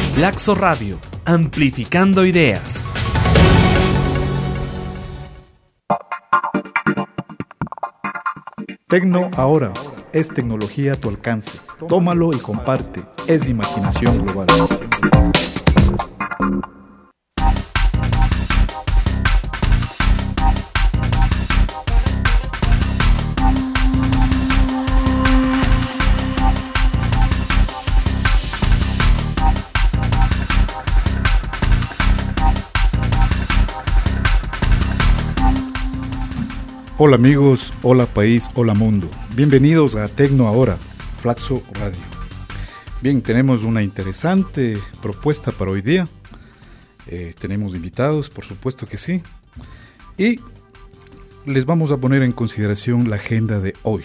Flaxo Radio, amplificando ideas. Tecno ahora es tecnología a tu alcance. Tómalo y comparte. Es imaginación global. Hola amigos, hola país, hola mundo. Bienvenidos a Tecno Ahora, Flaxo Radio. Bien, tenemos una interesante propuesta para hoy día. Tenemos invitados, por supuesto que sí. Y les vamos a poner en consideración la agenda de hoy.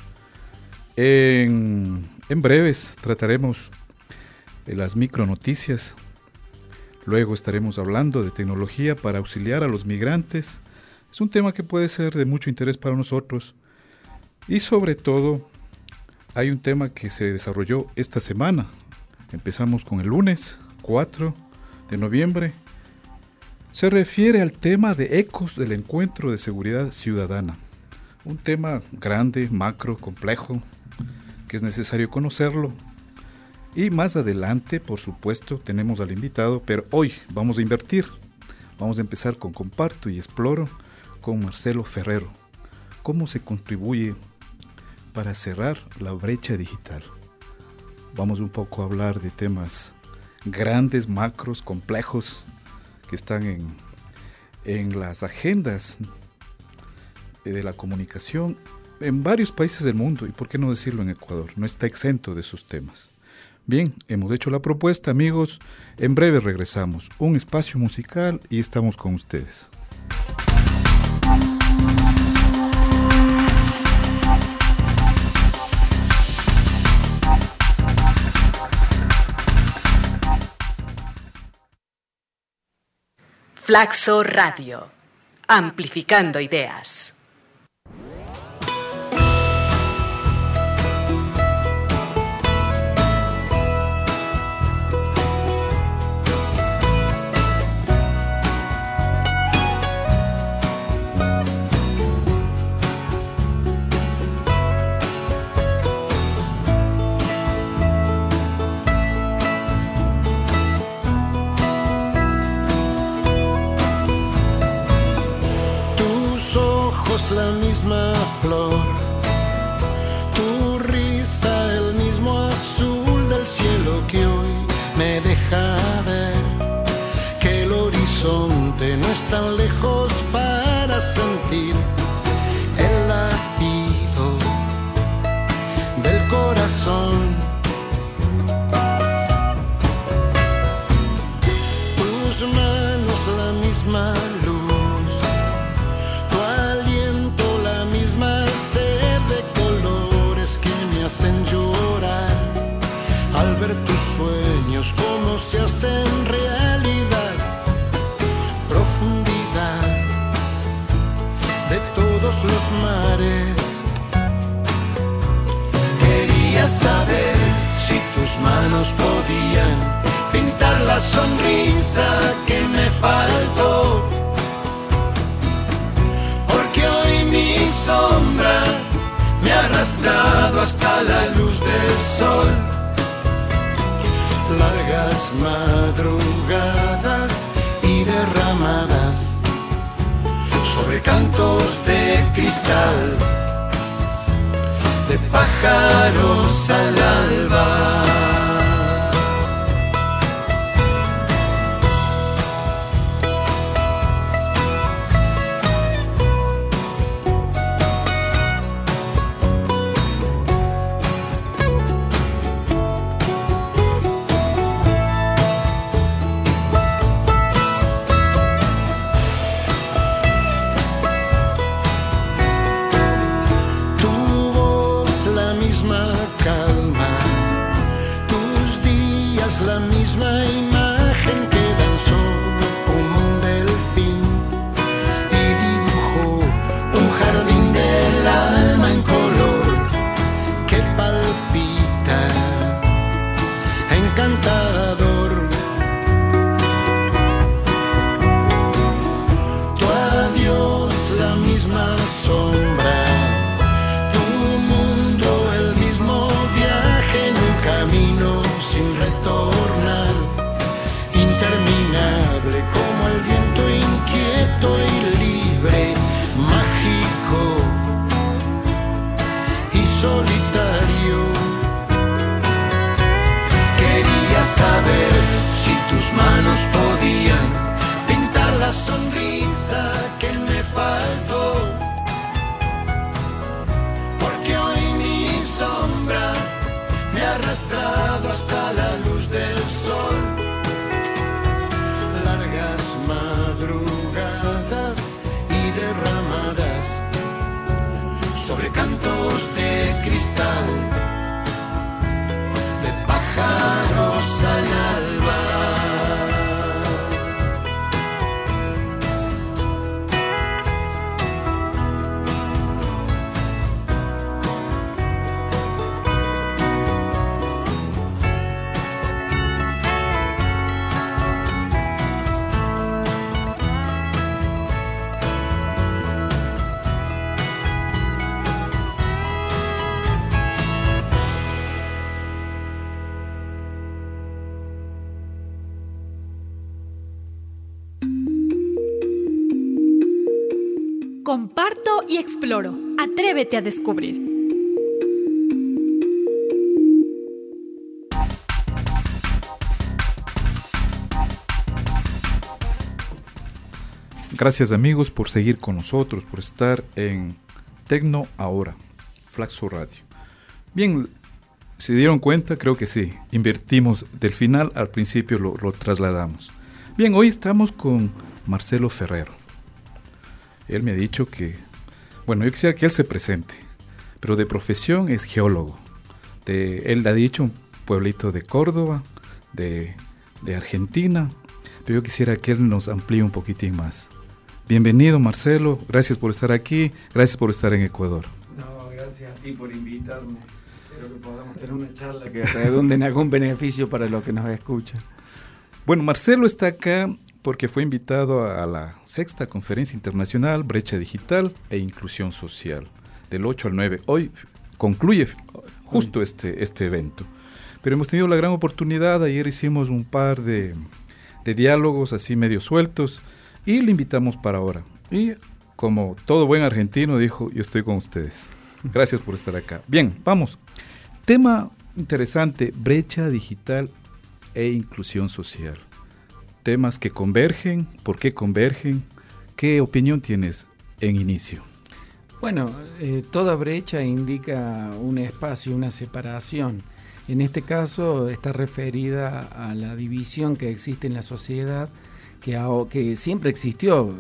En breves trataremos de las micronoticias. Luego estaremos hablando de tecnología para auxiliar a los migrantes. Es un tema que puede ser de mucho interés para nosotros y sobre todo hay un tema que se desarrolló esta semana. Empezamos con el lunes 4 de noviembre. Se refiere al tema de ecos del encuentro de seguridad ciudadana. Un tema grande, macro, complejo, que es necesario conocerlo. Y más adelante, por supuesto, tenemos al invitado, pero hoy vamos a invertir. Vamos a empezar con Comparto y Exploro con Marcelo Ferrero. ¿Cómo se contribuye para cerrar la brecha digital? Vamos un poco a hablar de temas grandes, macros, complejos, que están en las agendas de la comunicación en varios países del mundo, y por qué no decirlo en Ecuador, no está exento de esos temas. Bien, hemos hecho la propuesta, amigos. En breve regresamos. Un espacio musical y estamos con ustedes. Flaxo Radio, amplificando ideas. La misma flor, tu risa el mismo azul del cielo que hoy me deja ver que el horizonte no es tan lejos para sentir el latido del corazón. Tus manos la misma luz, hacen llorar al ver tus sueños cómo se hacen realidad, profundidad de todos los mares. Quería saber si tus manos podían pintar la sonrisa que me faltó, porque hoy mi sombra me ha arrastrado hasta la luz del sol. Largas madrugadas y derramadas sobre cantos de cristal, de pájaros al alba. La misma imagen que danzó como un delfín y dibujó un jardín del alma en color que palpita encantador. retornar, interminable como el viento inquieto y libre, mágico y solitario. Quería saber si tus manos podían pintar la sonrisa que me faltó, porque hoy mi sombra me ha arrastrado hasta la luz del sol. Largas madrugadas y derramadas sobre cantos de cristal, de pájaros al alba. Comparto y exploro. Atrévete a descubrir. Gracias amigos por seguir con nosotros, por estar en Tecno Ahora, Flaxo Radio. Bien, ¿se dieron cuenta? Creo que sí. Invertimos del final al principio, lo trasladamos. Bien, hoy estamos con Marcelo Ferrero. Él me ha dicho que, bueno, yo quisiera que él se presente, pero de profesión es geólogo. Él ha dicho un pueblito de Córdoba, de Argentina, pero yo quisiera que él nos amplíe un poquitín más. Bienvenido Marcelo, gracias por estar aquí, gracias por estar en Ecuador. No, gracias a ti por invitarme. Espero que podamos tener una charla que redunde en algún beneficio para los que nos escuchan. Bueno, Marcelo está acá porque fue invitado a la 6ª Conferencia Internacional Brecha Digital e Inclusión Social, del 8 al 9. Hoy concluye justo este evento. Pero hemos tenido la gran oportunidad, ayer hicimos un par de diálogos así medio sueltos y le invitamos para ahora. Y como todo buen argentino dijo, yo estoy con ustedes. Gracias por estar acá. Bien, vamos. Tema interesante, brecha digital e inclusión social. Temas que convergen, ¿por qué convergen? ¿Qué opinión tienes en inicio? Bueno, toda brecha indica un espacio, una separación. En este caso está referida a la división que existe en la sociedad, que siempre existió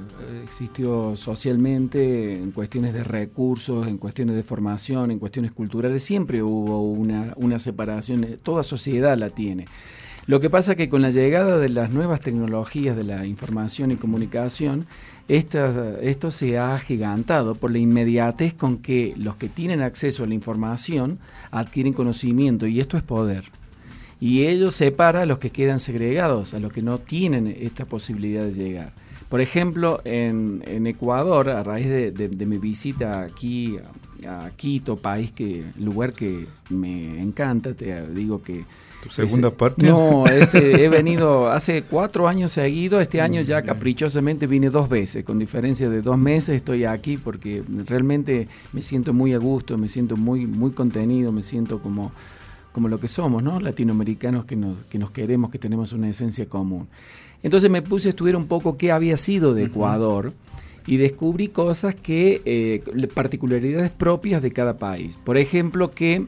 socialmente en cuestiones de recursos, en cuestiones de formación, en cuestiones culturales, siempre hubo una separación, toda sociedad la tiene. Lo que pasa es que con la llegada de las nuevas tecnologías de la información y comunicación, esto se ha agigantado por la inmediatez con que los que tienen acceso a la información adquieren conocimiento, y esto es poder. Y ello separa a los que quedan segregados, a los que no tienen esta posibilidad de llegar. Por ejemplo, en Ecuador, a raíz de mi visita aquí a Quito, lugar que me encanta, te digo que... ¿Tu segunda patria? No, he venido hace 4 años seguidos, este año ya caprichosamente vine 2 veces, con diferencia de 2 meses estoy aquí porque realmente me siento muy a gusto, me siento muy, muy contenido, me siento como lo que somos, ¿no? Latinoamericanos que nos queremos, que tenemos una esencia común. Entonces me puse a estudiar un poco qué había sido de Ecuador y descubrí cosas particularidades propias de cada país. Por ejemplo, que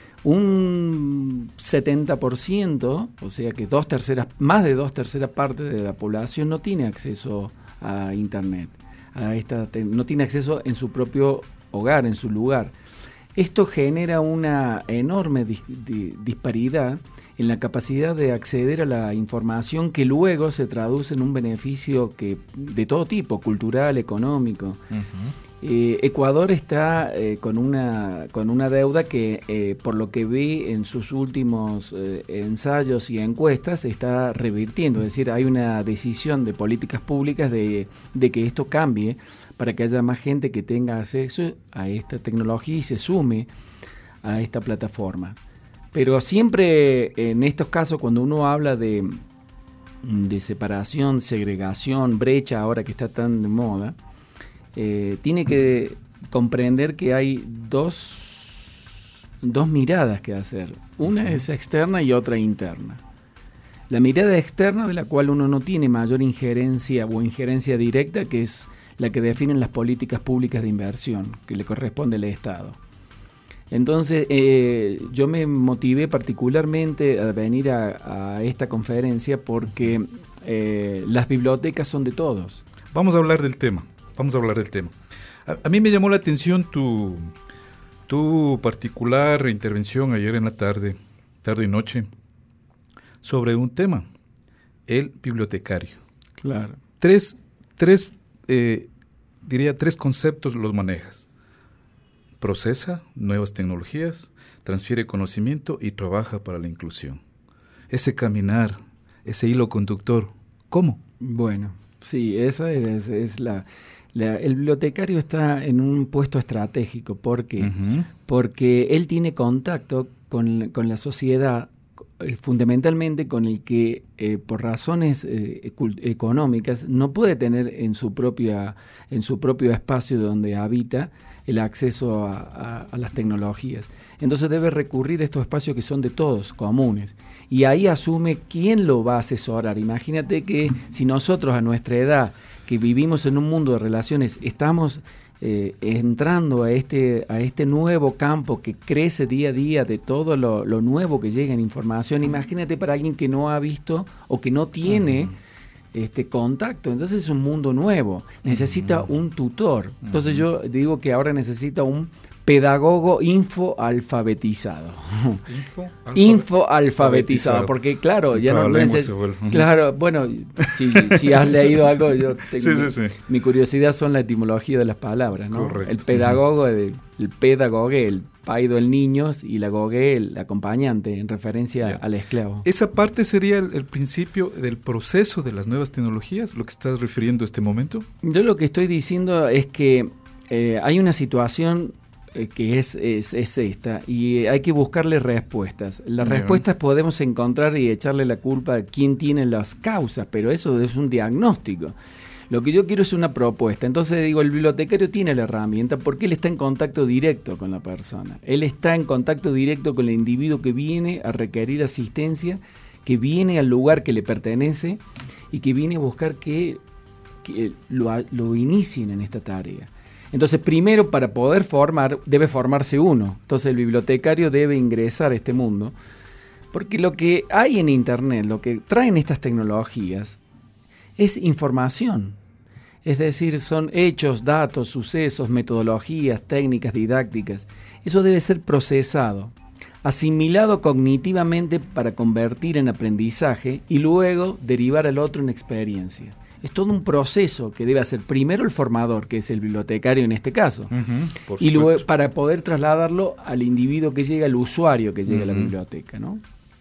un 70%, o sea que más de 2/3 partes de la población no tiene acceso a Internet, no tiene acceso en su propio hogar, en su lugar. Esto genera una enorme disparidad en la capacidad de acceder a la información que luego se traduce en un beneficio de todo tipo, cultural, económico. Ecuador está con una deuda que, por lo que vi en sus últimos ensayos y encuestas, está revirtiendo. Es decir, hay una decisión de políticas públicas de que esto cambie para que haya más gente que tenga acceso a esta tecnología y se sume a esta plataforma. Pero siempre en estos casos, cuando uno habla de separación, segregación, brecha, ahora que está tan de moda, tiene que comprender que hay dos miradas que hacer. Una es externa y otra interna. La mirada externa, de la cual uno no tiene mayor injerencia o injerencia directa, que es la que definen las políticas públicas de inversión, que le corresponde al Estado. Entonces, yo me motivé particularmente a venir a esta conferencia porque las bibliotecas son de todos. Vamos a hablar del tema. A mí me llamó la atención tu particular intervención ayer en la tarde y noche, sobre un tema, el bibliotecario. Claro. Tres conceptos los manejas. Procesa nuevas tecnologías, transfiere conocimiento y trabaja para la inclusión. Ese caminar, ese hilo conductor, ¿cómo? Bueno, sí, esa es el bibliotecario está en un puesto estratégico. ¿Por qué? Uh-huh. Porque él tiene contacto con la sociedad, fundamentalmente con el que por razones económicas no puede tener en su propio espacio donde habita el acceso a las tecnologías. Entonces debe recurrir a estos espacios que son de todos, comunes, y ahí asume quién lo va a asesorar. Imagínate que si nosotros a nuestra edad, que vivimos en un mundo de relaciones, estamos entrando a este nuevo campo que crece día a día de todo lo nuevo que llega en información. Imagínate para alguien que no ha visto o que no tiene contacto. Entonces es un mundo nuevo. Necesita un tutor. Entonces yo digo que ahora necesita un pedagogo infoalfabetizado. Infoalfabetizado, porque claro, ya no claro, bueno, si has leído algo, yo tengo mi curiosidad son la etimología de las palabras, ¿no? Correcto. El pedagogo, el pedagogue, el paido, el niño, y la gogue, el acompañante, en referencia al esclavo. Esa parte sería el principio del proceso de las nuevas tecnologías, lo que estás refiriendo a este momento. Yo lo que estoy diciendo es que hay una situación que es esta, y hay que buscarle respuestas. Las respuestas podemos encontrar y echarle la culpa a quien tiene las causas, pero eso es un diagnóstico. Lo que yo quiero es una propuesta. Entonces digo, el bibliotecario tiene la herramienta porque él está en contacto directo con la persona. Él está en contacto directo con el individuo que viene a requerir asistencia, que viene al lugar que le pertenece y que viene a buscar que lo inicien en esta tarea. Entonces, primero, para poder formar, debe formarse uno. Entonces, el bibliotecario debe ingresar a este mundo, porque lo que hay en Internet, lo que traen estas tecnologías, es información. Es decir, son hechos, datos, sucesos, metodologías, técnicas didácticas. Eso debe ser procesado, asimilado cognitivamente para convertir en aprendizaje y luego derivar al otro en experiencia. Es todo un proceso que debe hacer primero el formador, que es el bibliotecario en este caso, y luego para poder trasladarlo al individuo que llega, al usuario que llega a la biblioteca, ¿no?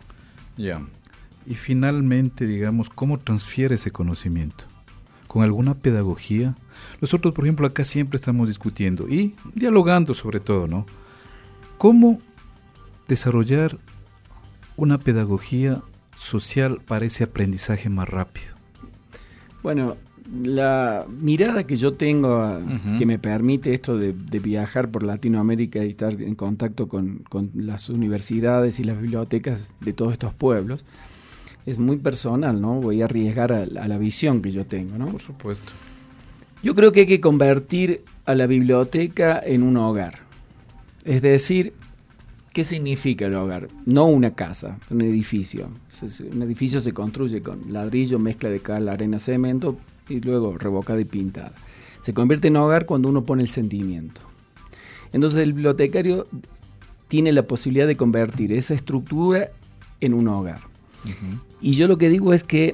Ya. Y finalmente, digamos, ¿cómo transfiere ese conocimiento? ¿Con alguna pedagogía? Nosotros, por ejemplo, acá siempre estamos discutiendo y dialogando sobre todo, ¿no? ¿Cómo desarrollar una pedagogía social para ese aprendizaje más rápido? Bueno, la mirada que yo tengo, que me permite esto de viajar por Latinoamérica y estar en contacto con las universidades y las bibliotecas de todos estos pueblos, es muy personal, ¿no? Voy a arriesgar a la visión que yo tengo, ¿no? Por supuesto. Yo creo que hay que convertir a la biblioteca en un hogar. Es decir, ¿qué significa el hogar? No una casa, un edificio. Un edificio se construye con ladrillo, mezcla de cal, arena, cemento y luego revocada y pintada. Se convierte en hogar cuando uno pone el sentimiento. Entonces el bibliotecario tiene la posibilidad de convertir esa estructura en un hogar. Y yo lo que digo es que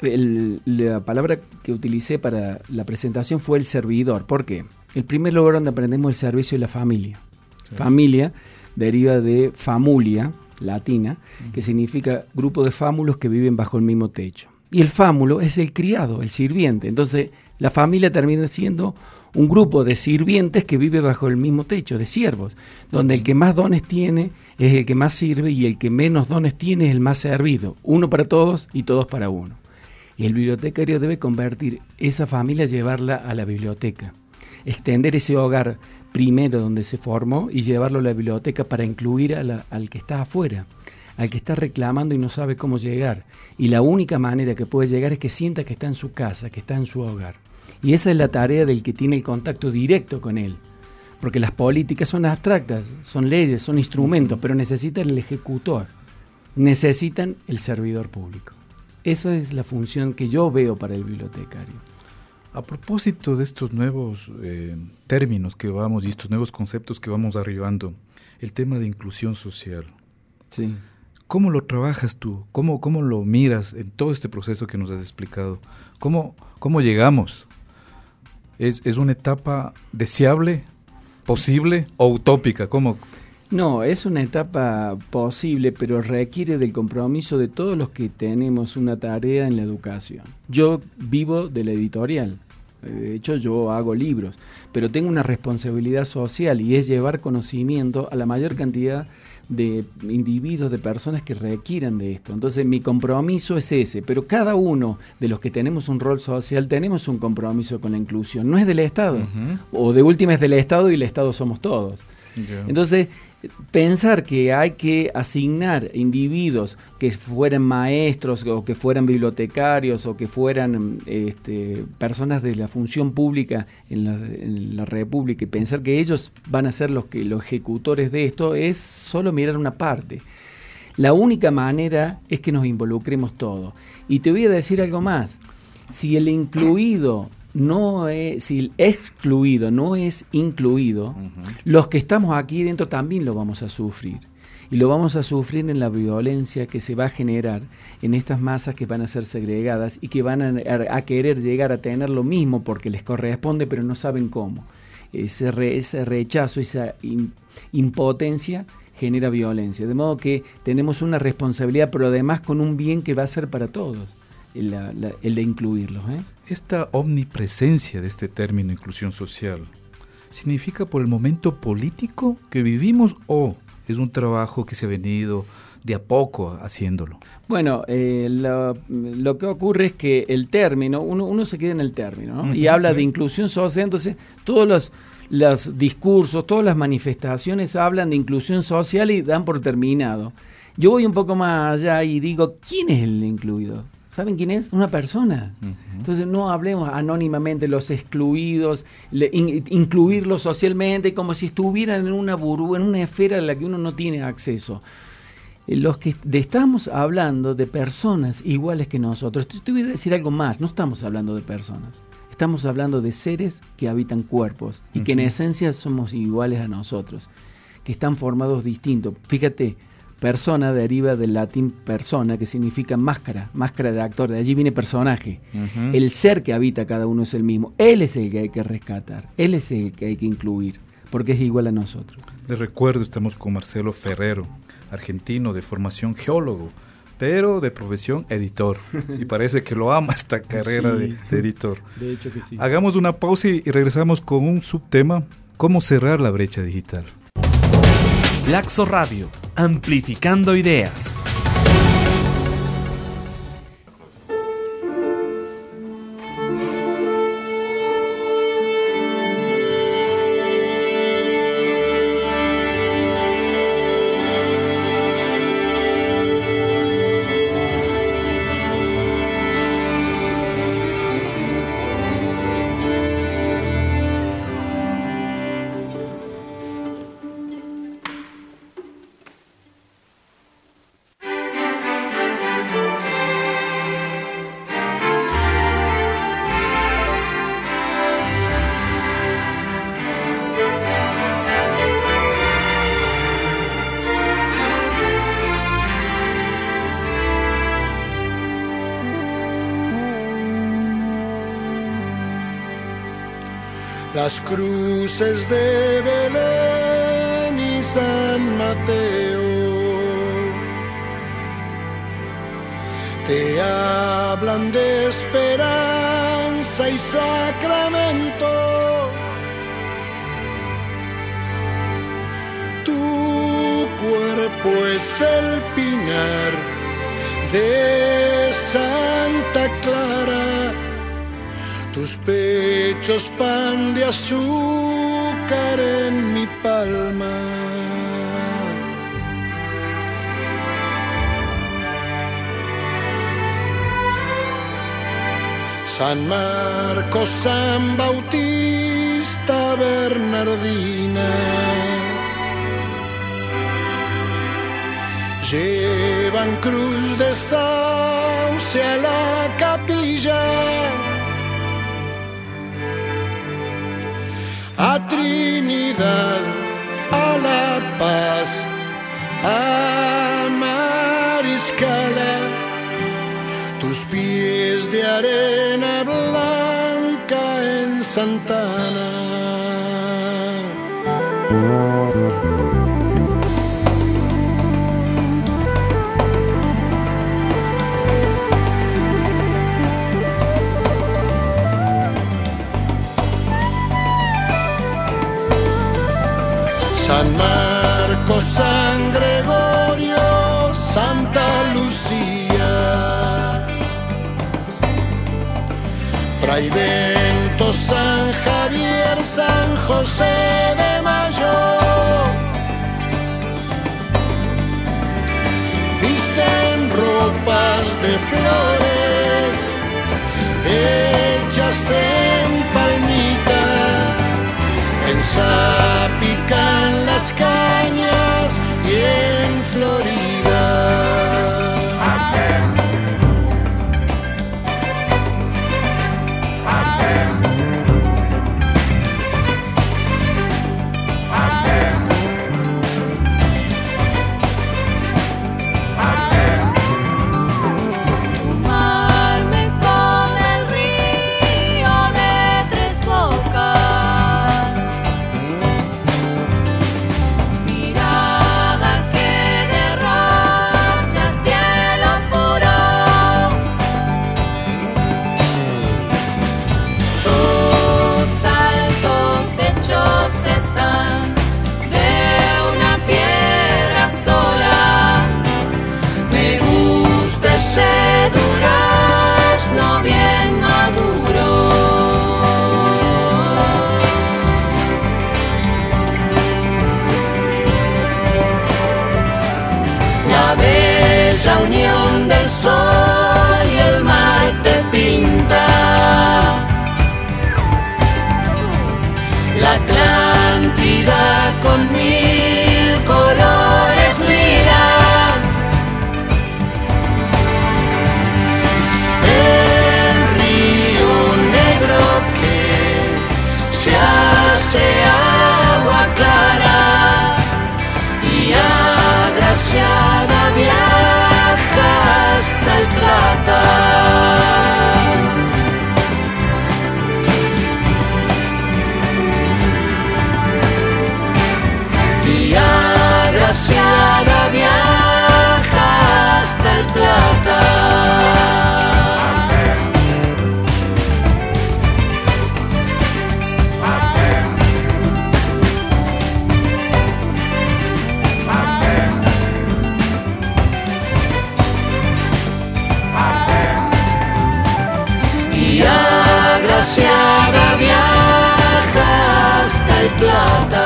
la palabra que utilicé para la presentación fue el servidor. ¿Por qué? El primer lugar donde aprendemos el servicio es la familia. Sí. Familia deriva de famulia, latina, que significa grupo de fámulos que viven bajo el mismo techo. Y el fámulo es el criado, el sirviente. Entonces, la familia termina siendo un grupo de sirvientes que vive bajo el mismo techo, de siervos, donde el que más dones tiene es el que más sirve y el que menos dones tiene es el más servido, uno para todos y todos para uno. Y el bibliotecario debe convertir esa familia, llevarla a la biblioteca, extender ese hogar primero donde se formó y llevarlo a la biblioteca para incluir al que está afuera, al que está reclamando y no sabe cómo llegar. Y la única manera que puede llegar es que sienta que está en su casa, que está en su hogar. Y esa es la tarea del que tiene el contacto directo con él. Porque las políticas son abstractas, son leyes, son instrumentos, pero necesitan el ejecutor, necesitan el servidor público. Esa es la función que yo veo para el bibliotecario. A propósito de estos nuevos términos que vamos y estos nuevos conceptos que vamos arribando, el tema de inclusión social. Sí. ¿Cómo lo trabajas tú? ¿Cómo lo miras en todo este proceso que nos has explicado? ¿Cómo llegamos? ¿Es una etapa deseable, posible o utópica? ¿Cómo? No, es una etapa posible, pero requiere del compromiso de todos los que tenemos una tarea en la educación. Yo vivo de la editorial, de hecho yo hago libros, pero tengo una responsabilidad social y es llevar conocimiento a la mayor cantidad de individuos, de personas que requieran de esto. Entonces mi compromiso es ese, pero cada uno de los que tenemos un rol social tenemos un compromiso con la inclusión. No es del Estado, o de última es del Estado y el Estado somos todos. Yeah. Entonces, pensar que hay que asignar individuos que fueran maestros o que fueran bibliotecarios o que fueran personas de la función pública en la República y pensar que ellos van a ser los ejecutores de esto es solo mirar una parte. La única manera es que nos involucremos todos. Y te voy a decir algo más. Si el incluido si el excluido no es incluido, los que estamos aquí dentro también lo vamos a sufrir. Y lo vamos a sufrir en la violencia que se va a generar en estas masas que van a ser segregadas y que van a querer llegar a tener lo mismo porque les corresponde, pero no saben cómo. Ese rechazo, esa impotencia genera violencia. De modo que tenemos una responsabilidad, pero además con un bien que va a ser para todos. El de incluirlos. Esta omnipresencia de este término inclusión social, ¿significa por el momento político que vivimos o es un trabajo que se ha venido de a poco haciéndolo? Bueno, lo que ocurre es que el término, uno se queda en el término, ¿no? Y habla de inclusión social, entonces todos los discursos, todas las manifestaciones hablan de inclusión social y dan por terminado. Yo voy un poco más allá y digo, ¿quién es el incluido? ¿Saben quién es? Una persona. Entonces no hablemos anónimamente los excluidos, incluirlos socialmente como si estuvieran en una burbuja, en una esfera a la que uno no tiene acceso. Los que estamos hablando de personas iguales que nosotros. Te voy a decir algo más, no estamos hablando de personas. Estamos hablando de seres que habitan cuerpos y que en esencia somos iguales a nosotros, que están formados distintos. Fíjate, persona deriva del latín persona, que significa máscara de actor, de allí viene personaje. El ser que habita cada uno es el mismo. Él es el que hay que rescatar, él es el que hay que incluir, porque es igual a nosotros. Les recuerdo, estamos con Marcelo Ferrero, argentino de formación geólogo, pero de profesión editor. Y parece que lo ama esta carrera de editor. De hecho que sí. Hagamos una pausa y regresamos con un subtema, ¿cómo cerrar la brecha digital? Flaxo Radio, amplificando ideas. Las cruces de Belén y San Mateo te hablan de esperanza y sacramento, el pinar de Santa Clara, tus pechos pan de azúcar en mi palma. San Marcos, San Bautista, Bernardina, llevan cruz de sauce a la capilla, a Trinidad, a La Paz, a Mariscala, tus pies de arena blanca en Santana. San Marcos, San Gregorio, Santa Lucía, Fray Bento, San Javier, San José de Mayo, visten ropas de flores hechas en palmita, en Zapican las cañas y en Florida. La unión del sol y el mar te pinta, la Atlántida con 1000 colores lilas, el río negro que se hace agua clara y agraciada viaja hasta el Plata. Y agraciada viaja hasta el Plata. Agraciada viaja hasta el Plata.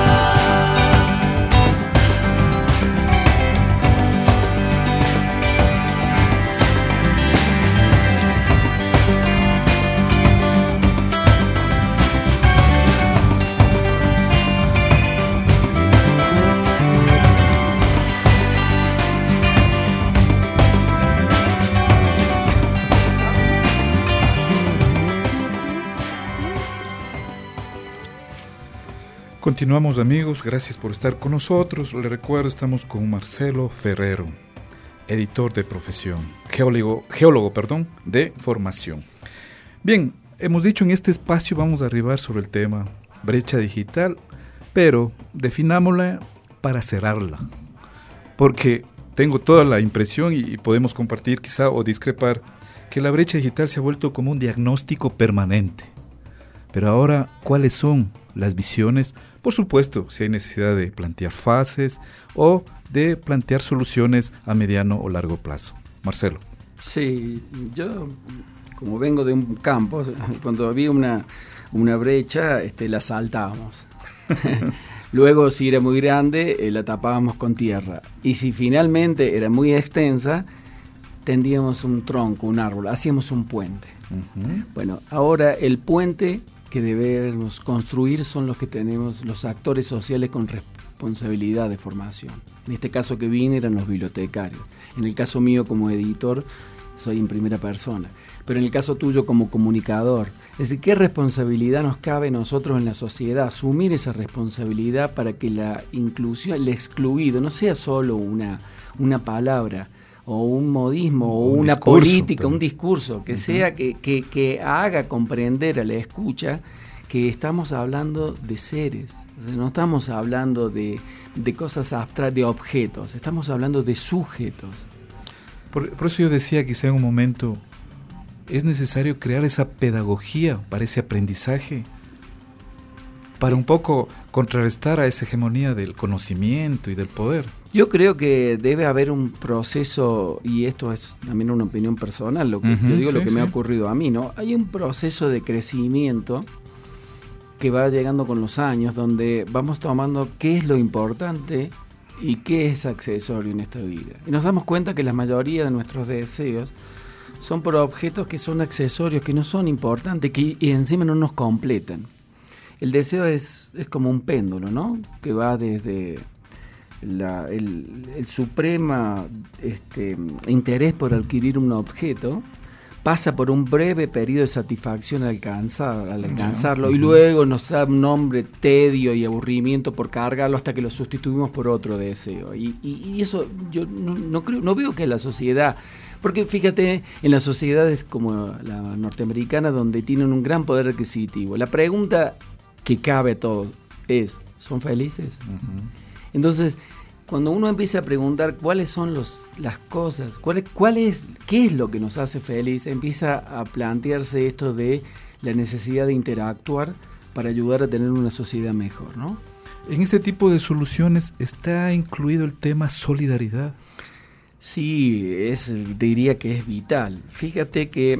Continuamos, amigos, gracias por estar con nosotros. Les recuerdo, estamos con Marcelo Ferrero, editor de profesión, geólogo, de formación. Bien, hemos dicho en este espacio vamos a arribar sobre el tema brecha digital, pero definámosla para cerrarla, porque tengo toda la impresión y podemos compartir quizá o discrepar que la brecha digital se ha vuelto como un diagnóstico permanente. Pero ahora, ¿cuáles son las visiones? Por supuesto, si hay necesidad de plantear fases o de plantear soluciones a mediano o largo plazo. Marcelo. Sí, yo como vengo de un campo, cuando había una brecha, la saltábamos. Luego, si era muy grande, la tapábamos con tierra. Y si finalmente era muy extensa, tendíamos un tronco, un árbol, hacíamos un puente. Uh-huh. Bueno, ahora el puente que debemos construir son los que tenemos, los actores sociales con responsabilidad de formación. En este caso que vine eran los bibliotecarios. En el caso mío como editor, soy en primera persona. Pero en el caso tuyo como comunicador, es decir, ¿qué responsabilidad nos cabe a nosotros en la sociedad? Asumir esa responsabilidad para que la inclusión, el excluido, no sea solo una palabra, o un modismo, o una política, un discurso, que sea que haga comprender a la escucha que estamos hablando de seres. O sea, no estamos hablando de cosas abstractas, de objetos, estamos hablando de sujetos. Por eso yo decía quizá en un momento, es necesario crear esa pedagogía para ese aprendizaje, para un poco contrarrestar a esa hegemonía del conocimiento y del poder. Yo creo que debe haber un proceso, y esto es también una opinión personal, lo que yo digo, lo que me ha ocurrido a mí, ¿no? Hay un proceso de crecimiento que va llegando con los años, donde vamos tomando qué es lo importante y qué es accesorio en esta vida. Y nos damos cuenta que la mayoría de nuestros deseos son por objetos que son accesorios, que no son importantes, y encima no nos completan. El deseo es como un péndulo, ¿no? Que va desde el supremo interés por adquirir un objeto, pasa por un breve periodo de satisfacción al alcanzarlo, y luego nos da un nombre, tedio y aburrimiento por cargarlo hasta que lo sustituimos por otro deseo. Y eso yo no veo que la sociedad, porque fíjate, en las sociedades como la norteamericana, donde tienen un gran poder adquisitivo, la pregunta que cabe a todos es, ¿son felices? Uh-huh. Entonces, cuando uno empieza a preguntar cuáles son las cosas, qué es lo que nos hace feliz, empieza a plantearse esto de la necesidad de interactuar para ayudar a tener una sociedad mejor, ¿no? En este tipo de soluciones está incluido el tema solidaridad. Sí, diría que es vital. Fíjate que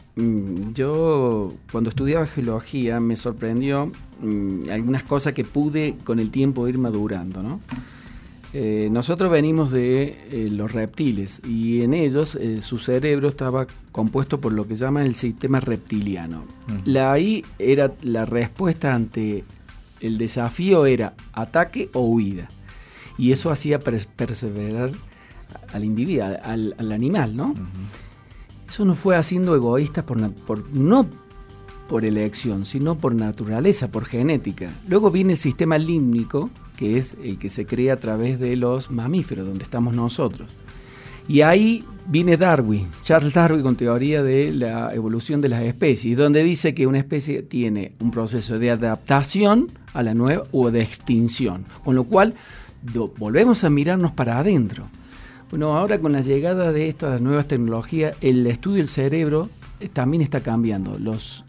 yo cuando estudiaba geología me sorprendió algunas cosas que pude con el tiempo ir madurando, ¿no? Nosotros venimos de los reptiles, y en ellos su cerebro estaba compuesto por lo que llaman el sistema reptiliano. Ahí era la respuesta ante el desafío, era ataque o huida, y eso hacía perseverar al individuo, al animal, ¿no? Eso nos fue haciendo egoístas no por elección, sino por naturaleza, por genética. Luego viene el sistema límbico, que es el que se crea a través de los mamíferos, donde estamos nosotros. Y ahí viene Charles Darwin, con teoría de la evolución de las especies, donde dice que una especie tiene un proceso de adaptación a la nueva o de extinción, con lo cual volvemos a mirarnos para adentro. Bueno, ahora con la llegada de estas nuevas tecnologías, el estudio del cerebro también está cambiando. Los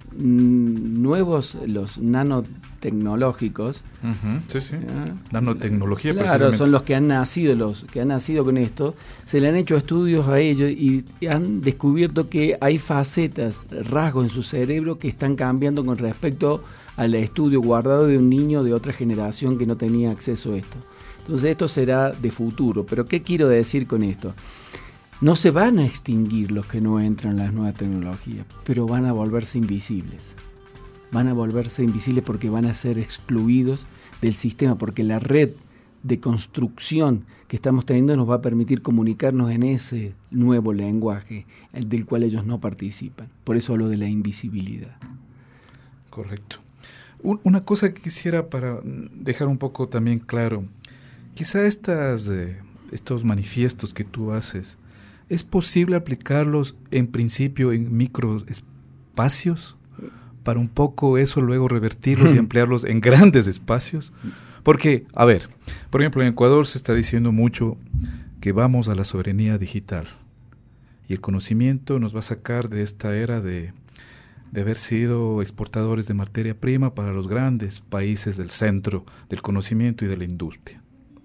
nanotecnológicos, nanotecnología, claro, son los que han nacido con esto. Se le han hecho estudios a ellos y han descubierto que hay facetas, rasgos en su cerebro que están cambiando con respecto al estudio guardado de un niño de otra generación que no tenía acceso a esto. Entonces esto será de futuro. Pero ¿qué quiero decir con esto? No se van a extinguir los que no entran en las nuevas tecnologías, pero van a volverse invisibles. Van a volverse invisibles porque van a ser excluidos del sistema, porque la red de construcción que estamos teniendo nos va a permitir comunicarnos en ese nuevo lenguaje del cual ellos no participan. Por eso hablo de la invisibilidad. Correcto. Una cosa que quisiera para dejar un poco también claro, quizá estos manifiestos que tú haces, ¿es posible aplicarlos en principio en microespacios para un poco eso luego revertirlos y ampliarlos en grandes espacios? Porque, a ver, por ejemplo, en Ecuador se está diciendo mucho que vamos a la soberanía digital y el conocimiento nos va a sacar de esta era de de haber sido exportadores de materia prima para los grandes países del centro del conocimiento y de la industria.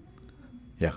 Ya.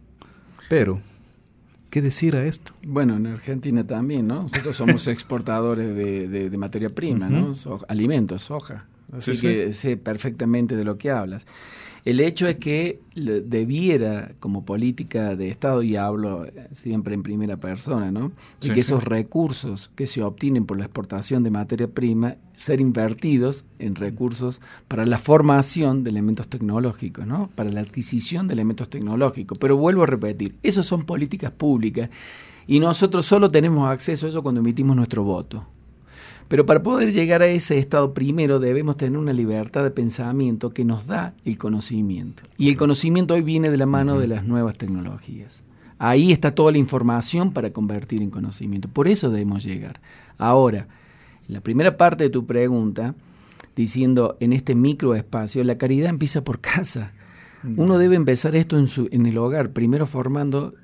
Pero, ¿qué decir a esto? Bueno, en Argentina también, ¿no? Nosotros somos exportadores de materia prima, ¿no? Alimentos, soja. Así que sé perfectamente de lo que hablas. El hecho es que debiera, como política de Estado, y hablo siempre en primera persona, ¿no? Y que esos recursos que se obtienen por la exportación de materia prima ser invertidos en recursos para la formación de elementos tecnológicos, ¿no? Para la adquisición de elementos tecnológicos. Pero vuelvo a repetir, esas son políticas públicas y nosotros solo tenemos acceso a eso cuando emitimos nuestro voto. Pero para poder llegar a ese estado primero debemos tener una libertad de pensamiento que nos da el conocimiento. Y el conocimiento hoy viene de la mano de las nuevas tecnologías. Ahí está toda la información para convertir en conocimiento. Por eso debemos llegar. Ahora, en la primera parte de tu pregunta, diciendo en este microespacio, la caridad empieza por casa. Uno debe empezar esto en el hogar, primero formando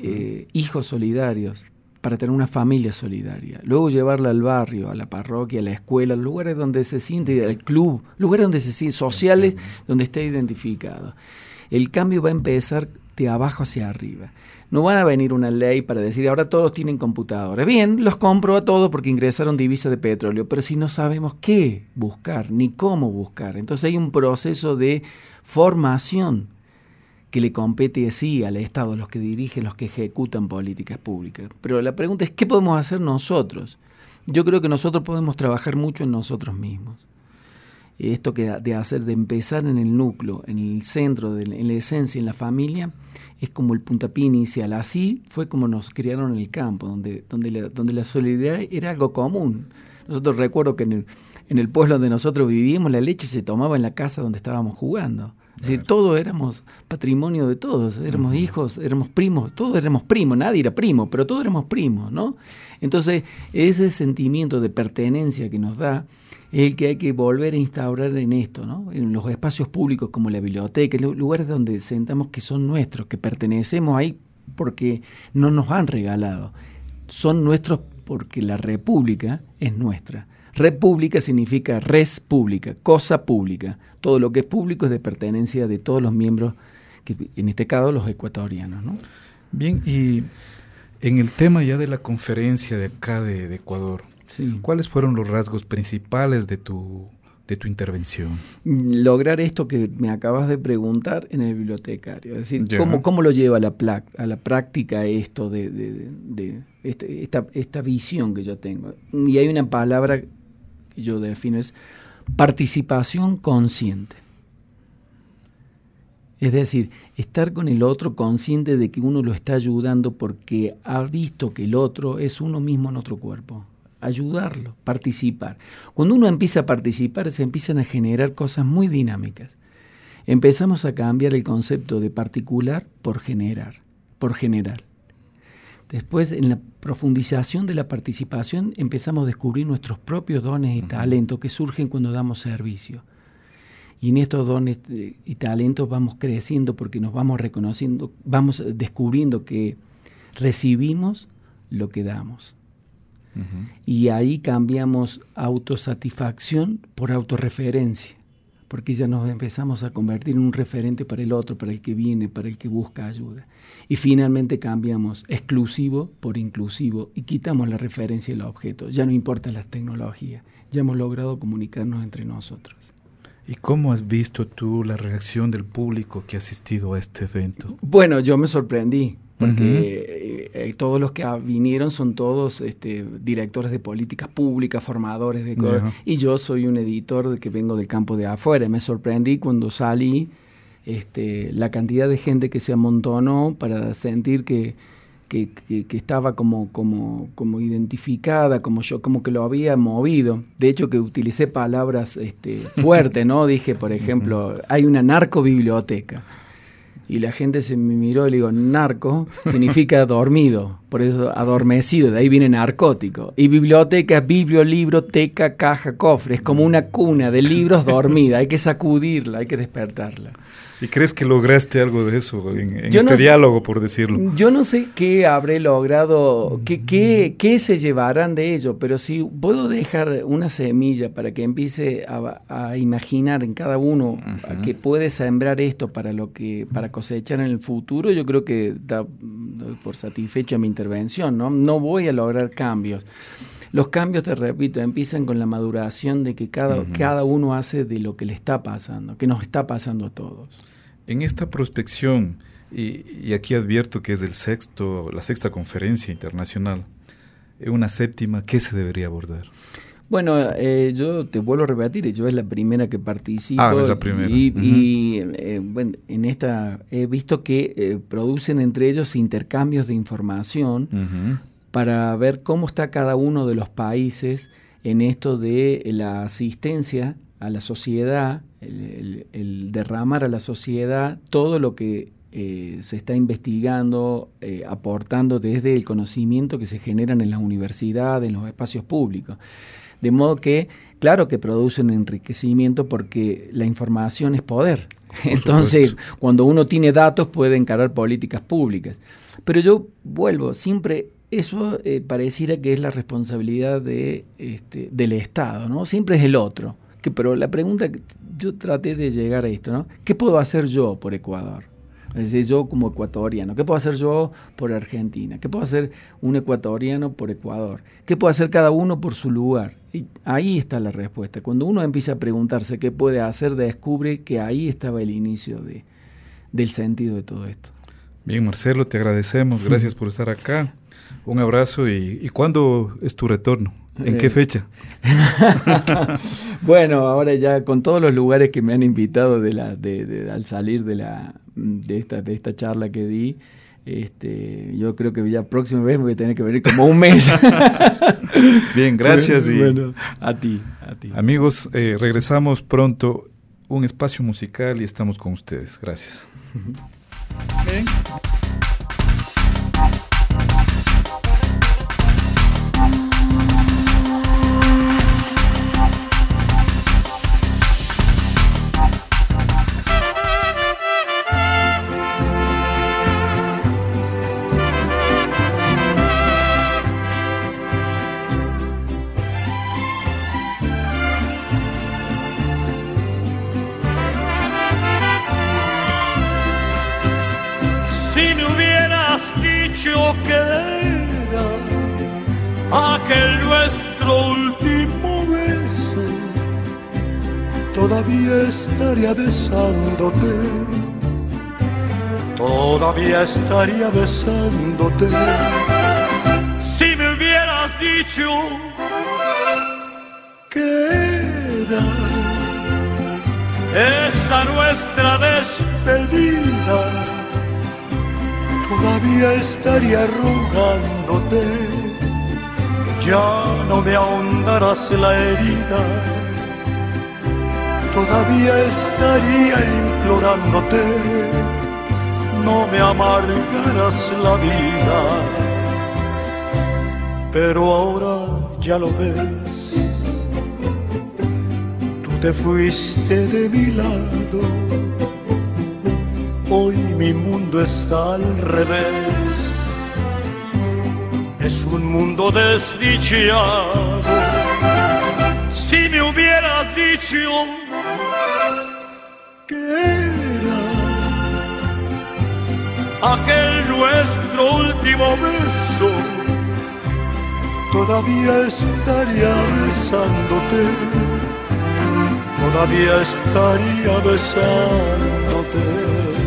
hijos solidarios, para tener una familia solidaria, luego llevarla al barrio, a la parroquia, a la escuela, lugares donde se siente, al club, lugares donde se siente, sociales, donde esté identificado. El cambio va a empezar de abajo hacia arriba. No van a venir una ley para decir, ahora todos tienen computadoras. Bien, los compro a todos porque ingresaron divisas de petróleo, pero si no sabemos qué buscar, ni cómo buscar. Entonces hay un proceso de formación que le compete así al Estado, los que dirigen, los que ejecutan políticas públicas. Pero la pregunta es, ¿qué podemos hacer nosotros? Yo creo que nosotros podemos trabajar mucho en nosotros mismos. Esto que de empezar en el núcleo, en el centro, en la esencia, en la familia, es como el puntapié inicial. Así fue como nos criaron en el campo, donde la solidaridad era algo común. Nosotros recuerdo que en el pueblo donde nosotros vivíamos, la leche se tomaba en la casa donde estábamos jugando. Es decir, todos éramos patrimonio de todos, éramos hijos, éramos primos, todos éramos primos, nadie era primo, pero todos éramos primos, ¿no? Entonces, ese sentimiento de pertenencia que nos da es el que hay que volver a instaurar en esto, ¿no? En los espacios públicos como la biblioteca, en lugares donde sentamos que son nuestros, que pertenecemos ahí porque no nos han regalado, son nuestros porque la república es nuestra. República significa res pública, cosa pública. Todo lo que es público es de pertenencia de todos los miembros, que en este caso los ecuatorianos, ¿no? Bien, y en el tema ya de la conferencia de acá de Ecuador, sí, ¿cuáles fueron los rasgos principales de tu intervención? Lograr esto que me acabas de preguntar en el bibliotecario, es decir, ¿cómo lo lleva a la práctica esto de esta visión que yo tengo? Y hay una palabra que yo defino, es participación consciente. Es decir, estar con el otro consciente de que uno lo está ayudando porque ha visto que el otro es uno mismo en otro cuerpo. Ayudarlo, participar. Cuando uno empieza a participar, se empiezan a generar cosas muy dinámicas. Empezamos a cambiar el concepto de particular por general. Después, en la profundización de la participación, empezamos a descubrir nuestros propios dones y talentos que surgen cuando damos servicio. Y en estos dones y talentos vamos creciendo porque nos vamos reconociendo, vamos descubriendo que recibimos lo que damos. Y ahí cambiamos autosatisfacción por autorreferencia, porque ya nos empezamos a convertir en un referente para el otro, para el que viene, para el que busca ayuda. Y finalmente cambiamos exclusivo por inclusivo y quitamos la referencia del objeto. Ya no importan las tecnologías, ya hemos logrado comunicarnos entre nosotros. ¿Y cómo has visto tú la reacción del público que ha asistido a este evento? Bueno, yo me sorprendí, porque todos los que vinieron son todos directores de políticas públicas, formadores de cosas, y yo soy un editor que vengo del campo de afuera. Me sorprendí cuando salí, la cantidad de gente que se amontonó para sentir que estaba como identificada, como yo, como que lo había movido. De hecho, que utilicé palabras fuertes, ¿no? Dije, por ejemplo, hay una narcobiblioteca. Y la gente se me miró y le digo, narco significa dormido, por eso adormecido, de ahí viene narcótico. Y biblioteca, biblio, libro, teca, caja, cofre, es como una cuna de libros dormida, hay que sacudirla, hay que despertarla. ¿Y crees que lograste algo de eso en Yo este no, diálogo, por decirlo? Yo no sé qué habré logrado, qué se llevarán de ello, pero si puedo dejar una semilla para que empiece a imaginar en cada uno que puede sembrar esto para cosechar en el futuro, yo creo que da por satisfecha mi intervención, ¿no? No voy a lograr cambios. Los cambios, te repito, empiezan con la maduración de que cada uno hace de lo que le está pasando, que nos está pasando a todos. En esta prospección, y aquí advierto que es la sexta conferencia internacional, una séptima, ¿qué se debería abordar? Bueno, yo te vuelvo a repetir, yo es la primera que participo. Es la primera. Bueno, en esta he visto que producen entre ellos intercambios de información para ver cómo está cada uno de los países en esto de la asistencia a la sociedad, el derramar a la sociedad todo lo que se está investigando, aportando desde el conocimiento que se generan en las universidades, en los espacios públicos. De modo que, claro que produce un enriquecimiento porque la información es poder. Entonces, cuando uno tiene datos puede encarar políticas públicas. Pero yo vuelvo, siempre eso pareciera que es la responsabilidad del Estado, ¿no? Siempre es el otro. Pero la pregunta, yo traté de llegar a esto, ¿no? ¿Qué puedo hacer yo por Ecuador? Es decir, yo como ecuatoriano, ¿qué puedo hacer yo por Argentina? ¿Qué puedo hacer un ecuatoriano por Ecuador? ¿Qué puede hacer cada uno por su lugar? Y ahí está la respuesta. Cuando uno empieza a preguntarse qué puede hacer, descubre que ahí estaba el inicio del sentido de todo esto. Bien, Marcelo, te agradecemos. Gracias por estar acá. Un abrazo. ¿Y cuándo es tu retorno? ¿En qué fecha? Bueno, ahora ya con todos los lugares que me han invitado al salir de esta charla que di, yo creo que ya próxima vez voy a tener que venir como un mes. Bien, gracias. Bueno, a ti. Amigos, regresamos pronto, un espacio musical y estamos con ustedes. Gracias. Bien. Que era aquel nuestro último beso, todavía estaría besándote, si me hubieras dicho que era esa nuestra despedida, todavía estaría rogándote, ya no me ahondarás la herida, todavía estaría implorándote, no me amargarás la vida, pero ahora ya lo ves, tú te fuiste de mi lado. Hoy mi mundo está al revés, es un mundo desdichado. Si me hubieras dicho que era aquel nuestro último beso, todavía estaría besándote, todavía estaría besándote.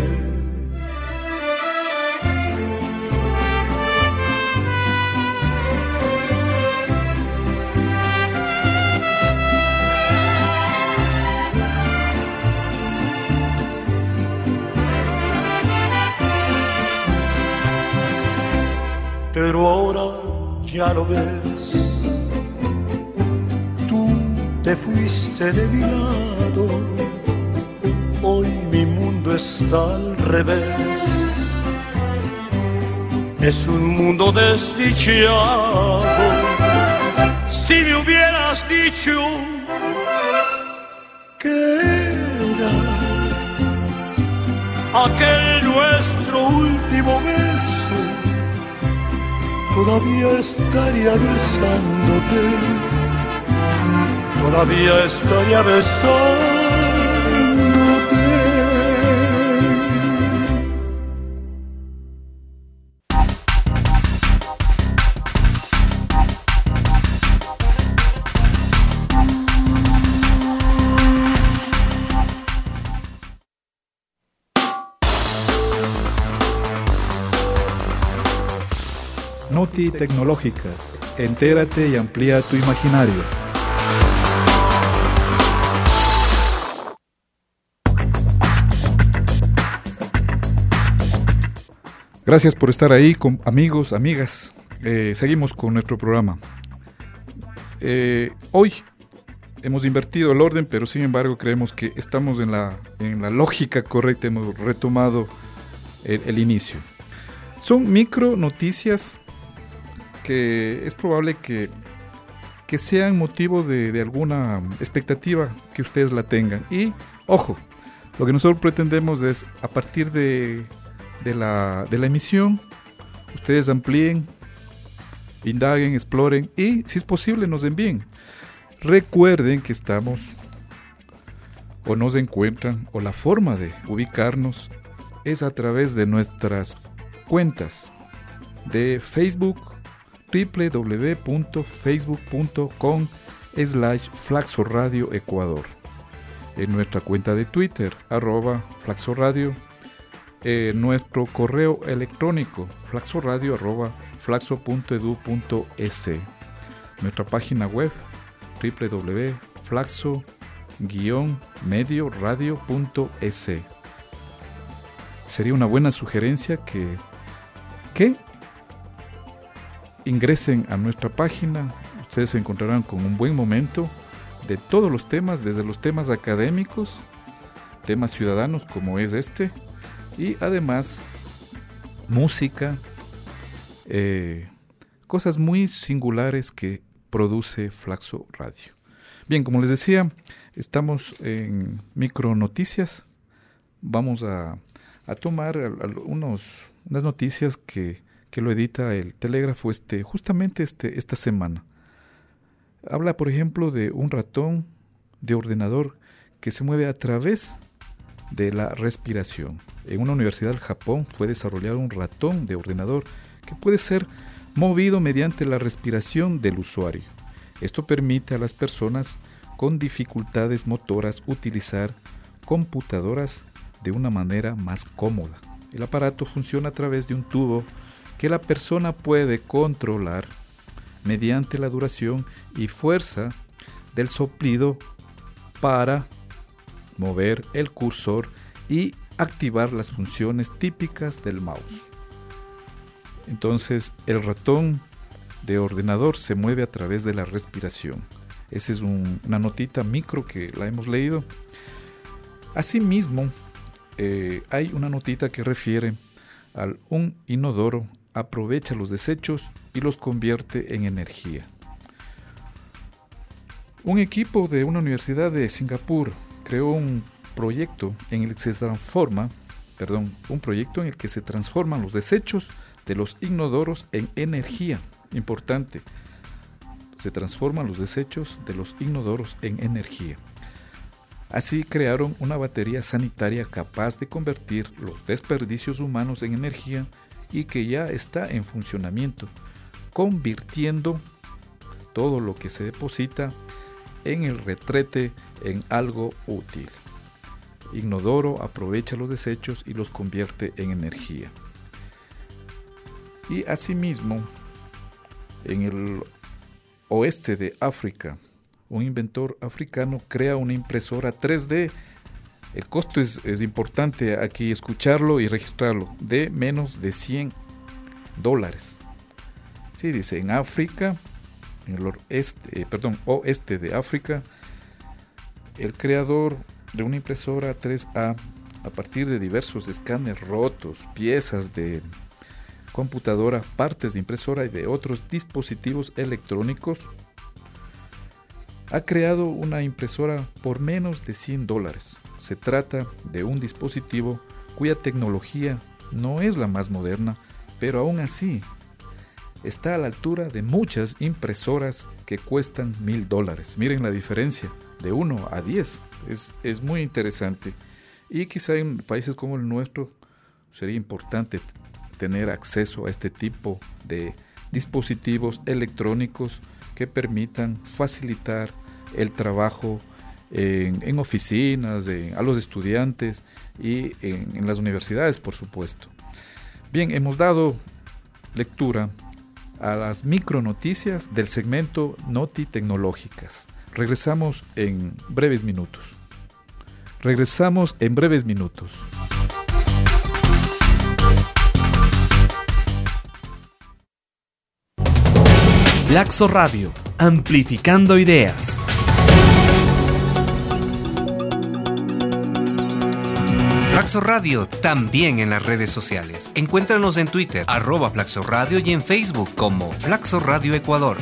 Pero ahora ya lo ves, tú te fuiste de mi lado, hoy mi mundo está al revés, es un mundo desdichado. Si me hubieras dicho que era aquel nuestro último beso, todavía estaría besándote, todavía estaría besándote. Noti Tecnológicas. Entérate y amplía tu imaginario. Gracias por estar ahí, amigos, amigas. Seguimos con nuestro programa. Hoy hemos invertido el orden, pero sin embargo creemos que estamos en la lógica correcta. Hemos retomado el inicio. Son micro noticias que es probable que sean motivo de alguna expectativa que ustedes la tengan. Y, ojo, lo que nosotros pretendemos es, a partir de la emisión, ustedes amplíen, indaguen, exploren y, si es posible, nos envíen. Recuerden que estamos o nos encuentran, o la forma de ubicarnos es a través de nuestras cuentas de Facebook, www.facebook.com/Flaxo Ecuador, en nuestra cuenta de Twitter @FlaxoRadio, nuestro correo electrónico flaxoradio@flaxo.edu.es, nuestra página web www.flaxo-medioradio.es. Sería una buena sugerencia que ingresen a nuestra página. Ustedes se encontrarán con un buen momento de todos los temas, desde los temas académicos, temas ciudadanos como es este, y además música, cosas muy singulares que produce Flaxo Radio. Bien, como les decía, estamos en micro noticias. Vamos a tomar unas noticias que lo edita el Telégrafo justamente esta semana. Habla, por ejemplo, de un ratón de ordenador que se mueve a través de la respiración. En una universidad del Japón fue desarrollado un ratón de ordenador que puede ser movido mediante la respiración del usuario. Esto permite a las personas con dificultades motoras utilizar computadoras de una manera más cómoda. El aparato funciona a través de un tubo que la persona puede controlar mediante la duración y fuerza del soplido para mover el cursor y activar las funciones típicas del mouse. Entonces, el ratón de ordenador se mueve a través de la respiración. Esa es una notita micro que la hemos leído. Asimismo, hay una notita que refiere a un inodoro aprovecha los desechos y los convierte en energía. Un equipo de una universidad de Singapur creó un proyecto en el que se transforman los desechos de los inodoros en energía. Importante. Se transforman los desechos de los inodoros en energía. Así crearon una batería sanitaria capaz de convertir los desperdicios humanos en energía y que ya está en funcionamiento, convirtiendo todo lo que se deposita en el retrete en algo útil. Inodoro aprovecha los desechos y los convierte en energía. Y asimismo, en el oeste de África, un inventor africano crea una impresora 3D. El costo es importante aquí escucharlo y registrarlo, de menos de $100. Sí, dice, en África, en el oeste de África, el creador de una impresora 3A, a partir de diversos escáneres rotos, piezas de computadora, partes de impresora y de otros dispositivos electrónicos, ha creado una impresora por menos de $100. Se trata de un dispositivo cuya tecnología no es la más moderna, pero aún así está a la altura de muchas impresoras que cuestan $1,000. Miren la diferencia de 1 a 10, es muy interesante. Y quizá en países como el nuestro sería importante tener acceso a este tipo de dispositivos electrónicos que permitan facilitar el trabajo en oficinas, a los estudiantes y en las universidades, por supuesto. Bien, hemos dado lectura a las micronoticias del segmento Noti Tecnológicas. Regresamos en breves minutos. Flaxo Radio, amplificando ideas. Flaxo Radio, también en las redes sociales. Encuéntranos en Twitter, @Flaxo Radio, y en Facebook como Flaxo Radio Ecuador.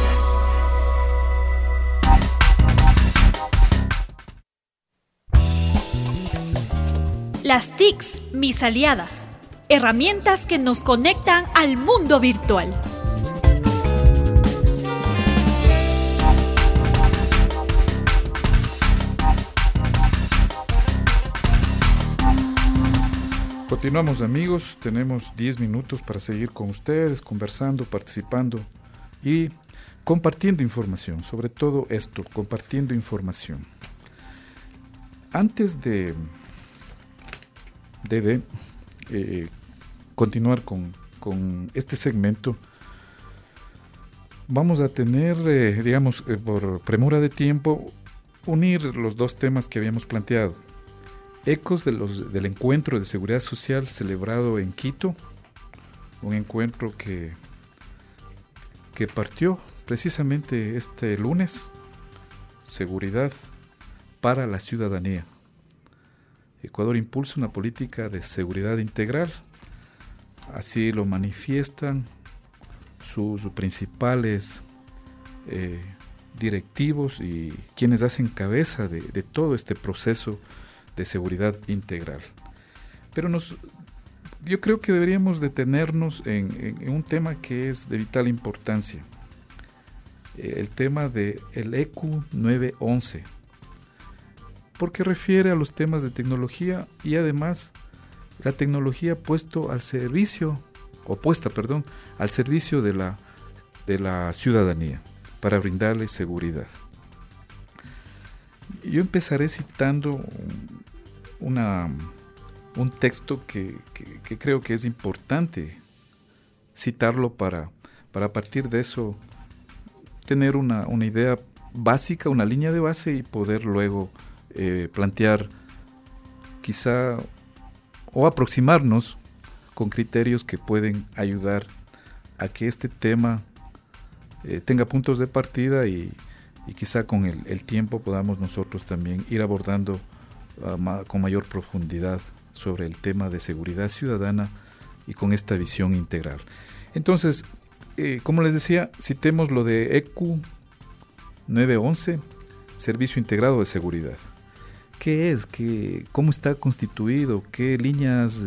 Las TICs, mis aliadas. Herramientas que nos conectan al mundo virtual. Continuamos, amigos, tenemos 10 minutos para seguir con ustedes, conversando, participando y compartiendo información, sobre todo esto, compartiendo información. Antes de continuar con este segmento, vamos a tener, por premura de tiempo, unir los dos temas que habíamos planteado. Ecos del encuentro de seguridad social celebrado en Quito, un encuentro que partió precisamente este lunes, seguridad para la ciudadanía. Ecuador impulsa una política de seguridad integral, así lo manifiestan sus principales directivos y quienes hacen cabeza de todo este proceso de seguridad integral. Pero yo creo que deberíamos detenernos en un tema que es de vital importancia, el tema del ECU 911, porque refiere a los temas de tecnología y además la tecnología puesta al servicio de la ciudadanía para brindarle seguridad. Yo empezaré citando un texto que creo que es importante citarlo para a partir de eso tener una idea básica, una línea de base y poder luego plantear quizá o aproximarnos con criterios que pueden ayudar a que este tema tenga puntos de partida y quizá con el tiempo podamos nosotros también ir abordando con mayor profundidad sobre el tema de seguridad ciudadana y con esta visión integral. Entonces, como les decía, citemos lo de ECU 911, Servicio Integrado de Seguridad. ¿Qué es? ¿Cómo está constituido? ¿Qué líneas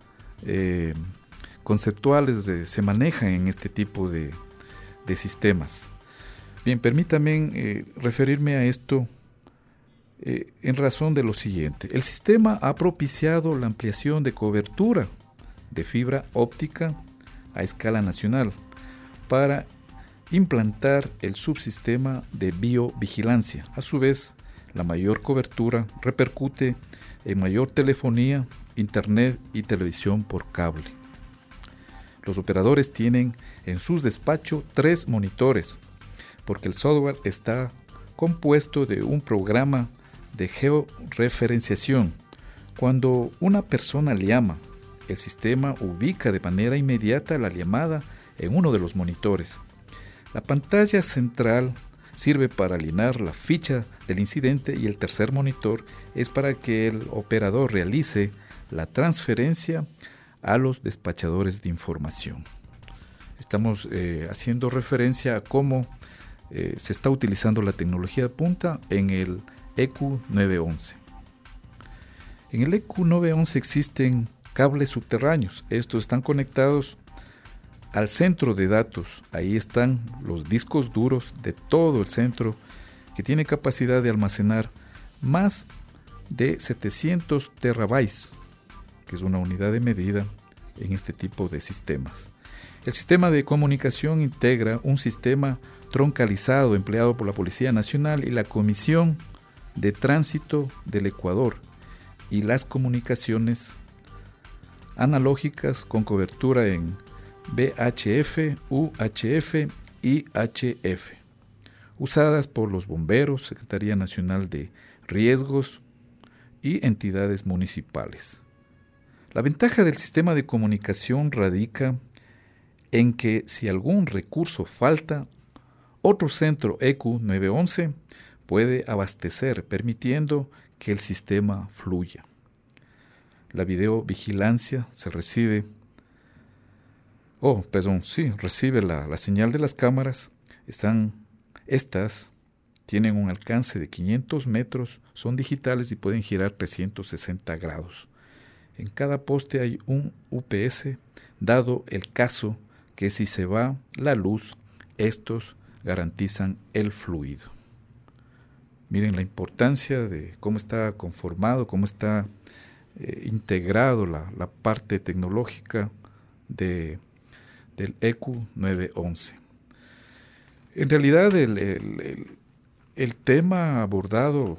conceptuales se manejan en este tipo de sistemas? Bien, permítanme referirme a esto en razón de lo siguiente. El sistema ha propiciado la ampliación de cobertura de fibra óptica a escala nacional para implantar el subsistema de biovigilancia. A su vez, la mayor cobertura repercute en mayor telefonía, internet y televisión por cable. Los operadores tienen en sus despachos 3 monitores, porque el software está compuesto de un programa de georreferenciación. Cuando una persona llama, el sistema ubica de manera inmediata la llamada en uno de los monitores. La pantalla central sirve para alinear la ficha del incidente y el tercer monitor es para que el operador realice la transferencia a los despachadores de información. Estamos haciendo referencia a cómo se está utilizando la tecnología de punta en el ECU 911. En el EQ 911 existen cables subterráneos. Estos están conectados al centro de datos. Ahí están los discos duros de todo el centro, que tiene capacidad de almacenar más de 700 terabytes, que es una unidad de medida en este tipo de sistemas. El sistema de comunicación integra un sistema troncalizado empleado por la Policía Nacional y la Comisión de Tránsito del Ecuador y las comunicaciones analógicas con cobertura en VHF, UHF y HF, usadas por los bomberos, Secretaría Nacional de Riesgos y entidades municipales. La ventaja del sistema de comunicación radica en que si algún recurso falta, otro centro EQ 911 puede abastecer, permitiendo que el sistema fluya. La videovigilancia recibe la señal de las cámaras. Estas tienen un alcance de 500 metros, son digitales y pueden girar 360 grados. En cada poste hay un UPS, dado el caso que si se va la luz, estos garantizan el fluido. Miren la importancia de cómo está conformado, cómo está integrado la parte tecnológica del EQ 911. En realidad el tema abordado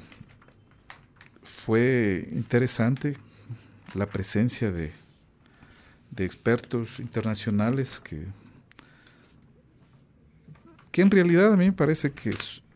fue interesante, la presencia de expertos internacionales que en realidad a mí me parece que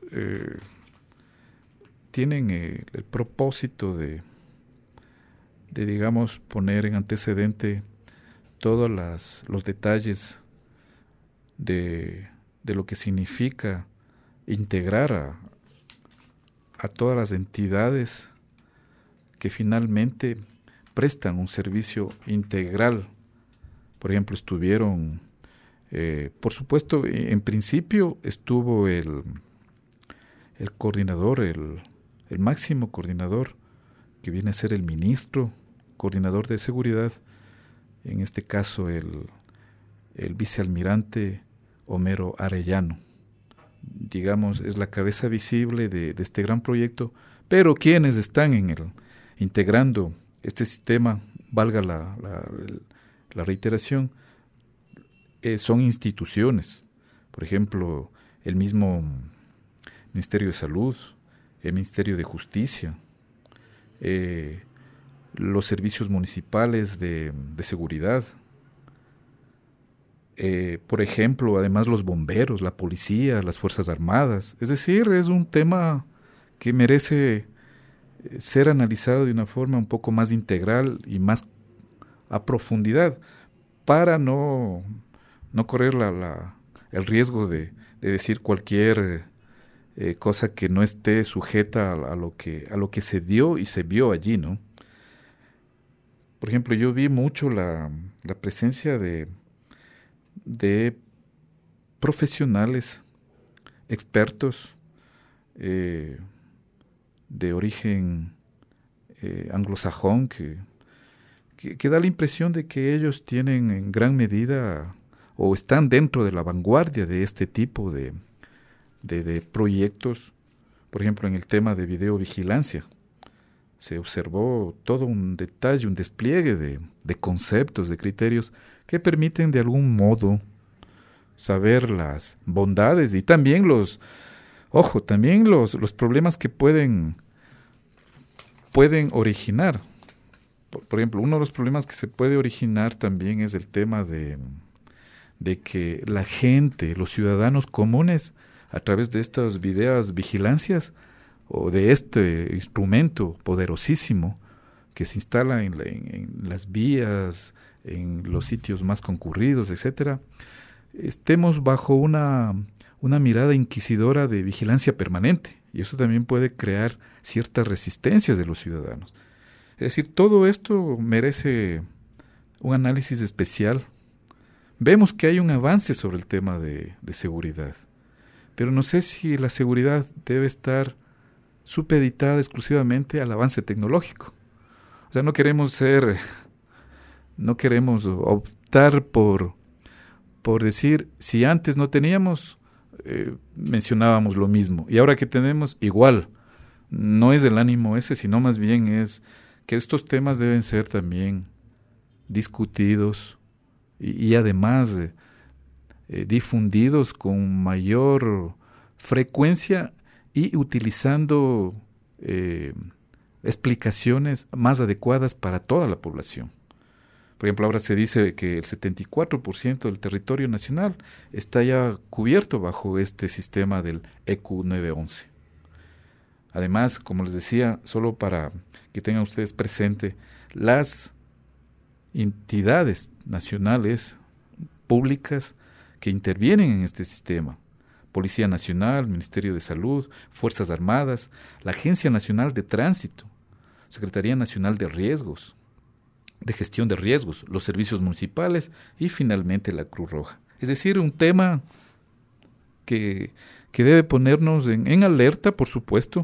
tienen el propósito de digamos poner en antecedente todos los detalles de lo que significa integrar a todas las entidades que finalmente prestan un servicio integral. Por ejemplo, estuvieron, por supuesto, en principio estuvo el coordinador, el máximo coordinador, que viene a ser el ministro, coordinador de seguridad, en este caso el vicealmirante Homero Arellano. Digamos, es la cabeza visible de este gran proyecto, pero quienes están integrando este sistema, valga la reiteración, son instituciones. Por ejemplo, el mismo Ministerio de Salud, el Ministerio de Justicia, los servicios municipales de seguridad, por ejemplo, además los bomberos, la policía, las Fuerzas Armadas. Es decir, es un tema que merece ser analizado de una forma un poco más integral y más a profundidad, para no correr el riesgo de decir cualquier cosa que no esté sujeta a lo que se dio y se vio allí, ¿no? Por ejemplo, yo vi mucho la presencia de profesionales, expertos de origen anglosajón, que da la impresión de que ellos tienen en gran medida o están dentro de la vanguardia de este tipo de proyectos. Por ejemplo, en el tema de videovigilancia se observó todo un detalle, un despliegue de conceptos, de criterios que permiten de algún modo saber las bondades y también los problemas que pueden originar. Por ejemplo, uno de los problemas que se puede originar también es el tema de que la gente, los ciudadanos comunes, a través de estas videovigilancias o de este instrumento poderosísimo que se instala en las vías, en los sitios más concurridos, etcétera, estemos bajo una mirada inquisidora de vigilancia permanente, y eso también puede crear ciertas resistencias de los ciudadanos. Es decir, todo esto merece un análisis especial. Vemos que hay un avance sobre el tema de seguridad, pero no sé si la seguridad debe estar supeditada exclusivamente al avance tecnológico, O sea, no queremos optar por decir, si antes no teníamos, mencionábamos lo mismo, y ahora que tenemos, igual. No es el ánimo ese, sino más bien es que estos temas deben ser también discutidos y además difundidos con mayor frecuencia y utilizando explicaciones más adecuadas para toda la población. Por ejemplo, ahora se dice que el 74% del territorio nacional está ya cubierto bajo este sistema del EQ 911. Además, como les decía, solo para que tengan ustedes presente, las entidades nacionales públicas que intervienen en este sistema, Policía Nacional, Ministerio de Salud, Fuerzas Armadas, la Agencia Nacional de Tránsito, Secretaría Nacional de Riesgos, de Gestión de Riesgos, los servicios municipales y finalmente la Cruz Roja. Es decir, un tema que debe ponernos en alerta, por supuesto.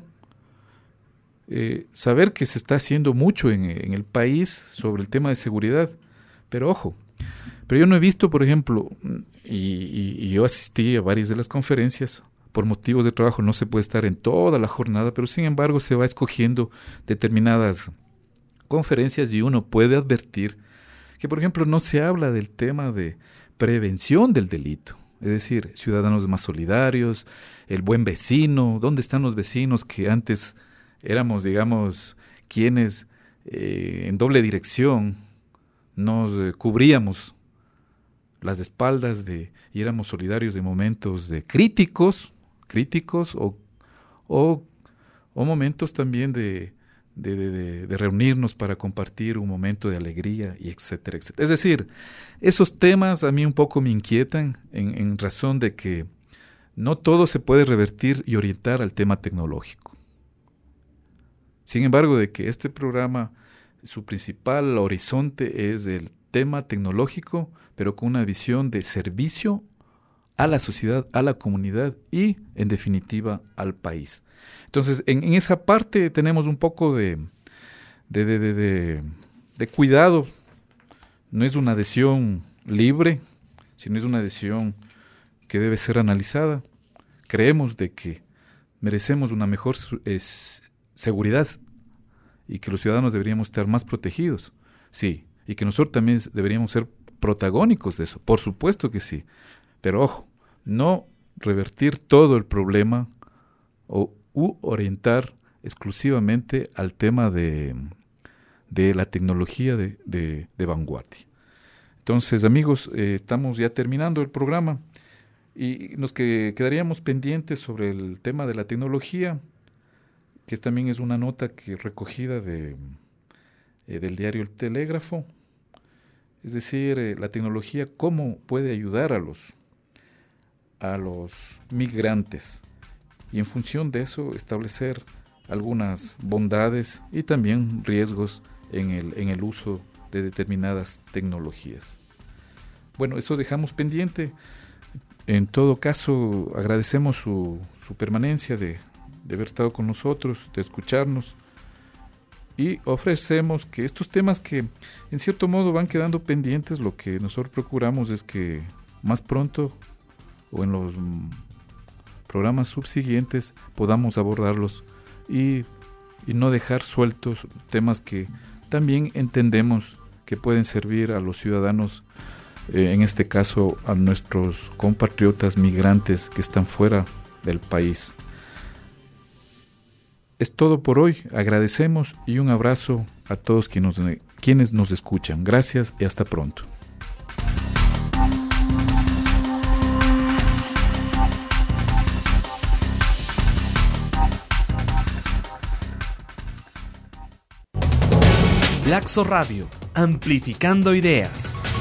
Saber que se está haciendo mucho en el país sobre el tema de seguridad, pero ojo, pero yo no he visto, por ejemplo, y yo asistí a varias de las conferencias, por motivos de trabajo no se puede estar en toda la jornada, pero sin embargo se va escogiendo determinadas conferencias y uno puede advertir que, por ejemplo, no se habla del tema de prevención del delito, es decir, ciudadanos más solidarios, el buen vecino, ¿dónde están los vecinos que antes éramos, digamos, quienes en doble dirección nos cubríamos las espaldas y éramos solidarios de momentos de críticos o momentos también de reunirnos para compartir un momento de alegría y etcétera, etcétera. Es decir, esos temas a mí un poco me inquietan en razón de que no todo se puede revertir y orientar al tema tecnológico. Sin embargo, de que este programa, su principal horizonte es el tema tecnológico, pero con una visión de servicio a la sociedad, a la comunidad y, en definitiva, al país. Entonces, en esa parte tenemos un poco de cuidado. No es una adhesión libre, sino es una adhesión que debe ser analizada. Creemos de que merecemos una mejor seguridad y que los ciudadanos deberíamos estar más protegidos, sí, y que nosotros también deberíamos ser protagónicos de eso, por supuesto que sí, pero ojo, no revertir todo el problema u orientar exclusivamente al tema de la tecnología de vanguardia. Entonces, amigos, estamos ya terminando el programa y nos quedaríamos pendientes sobre el tema de la tecnología, que también es una nota recogida del diario El Telégrafo, es decir, la tecnología, cómo puede ayudar a los migrantes, y en función de eso establecer algunas bondades y también riesgos en el uso de determinadas tecnologías. Bueno, eso dejamos pendiente. En todo caso, agradecemos su permanencia de haber estado con nosotros, de escucharnos, y ofrecemos que estos temas que en cierto modo van quedando pendientes, lo que nosotros procuramos es que más pronto o en los programas subsiguientes podamos abordarlos y no dejar sueltos temas que también entendemos que pueden servir a los ciudadanos, en este caso a nuestros compatriotas migrantes que están fuera del país. Es todo por hoy. Agradecemos y un abrazo a todos quienes nos escuchan. Gracias y hasta pronto. Flaxo Radio, amplificando ideas.